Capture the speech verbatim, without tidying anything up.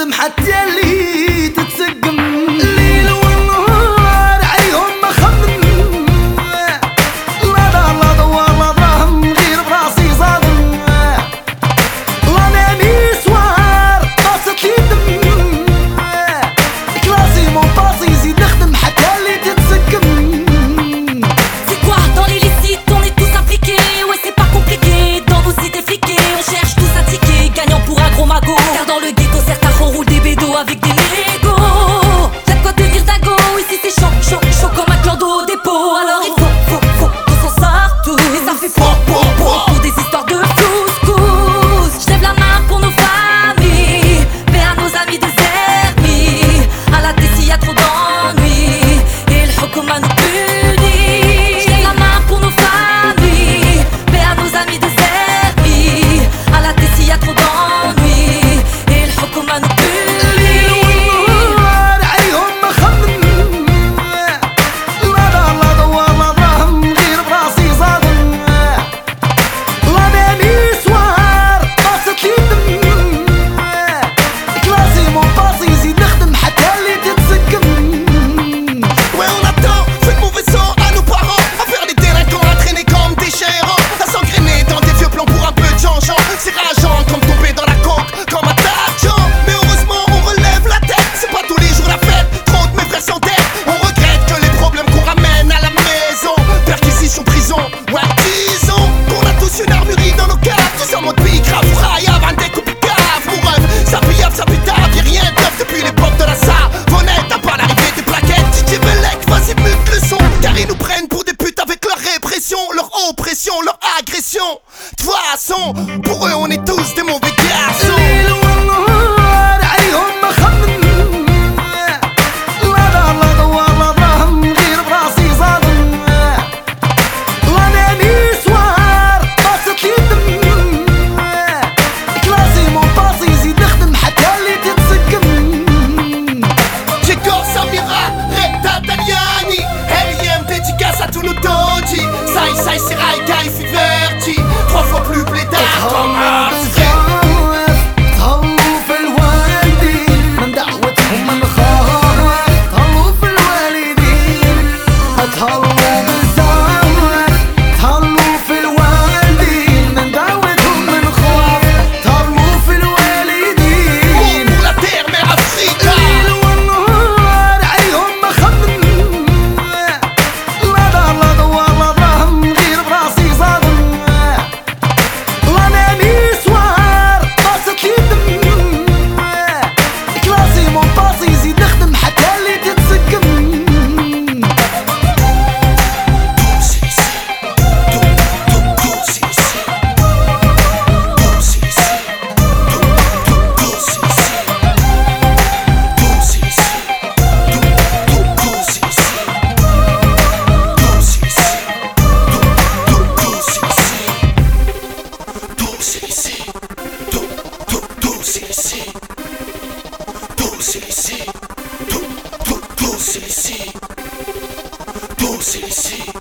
تخدم حتى اللي تتسقم الليل والنهار عليهم مخمم لا دار لا دوار لا دراهم غير براسي صادم لا نامي سوار باصت لي دم كلاسي مون باسي زيد نخدم حتى اللي تتسقم. C'est quoi dans l'illicite, on est tous impliqués. Ouais c'est pas compliqué, dans nos cités fliquées on cherche tous un ticket, gagnant pour un gros magot. Car dans le ghetto certains roulent des bédos avec des négos. Y'a de quoi devenir dingo, ici c'est chaud, chaud, chaud comme un clan d'eau dépôt. Alors il faut, faut, faut qu'on s'en sorte tous. Et ça fait po, po, po pour des histoires de couscous. J'lève la main pour nos familles, mais à nos amis de Zermi. À la T C y'a trop d'ennuis et le Hokuma nous punit. J'lève la main pour nos familles, mais à nos amis de Zermi. À la T C y'a trop d'ennuis et le Hokuma nous punit. Leur oppression, leur agression. De toute façon, pour eux on est tous des mauvais garçons. Sai sai rai kai fi verti trois fois plus blédard comme un تهلوا في الوالدين من دعوتهم من خاف تهلوا في الوالدين تهلوا بالزهر تهلوا في الوالدين من دعوتهم من خاف تهلوا في الوالدين pour la terre mère Afrique. الليل والنهار عليهم مخمم لا دار لا دوار لا دراهم غير براسي صادم لا نامي سوار باصت لي دم كلاسي مون باسي زيد نخدم حتى اللي تتسقم. Dulce, dulce, dulce, dulce, dulce.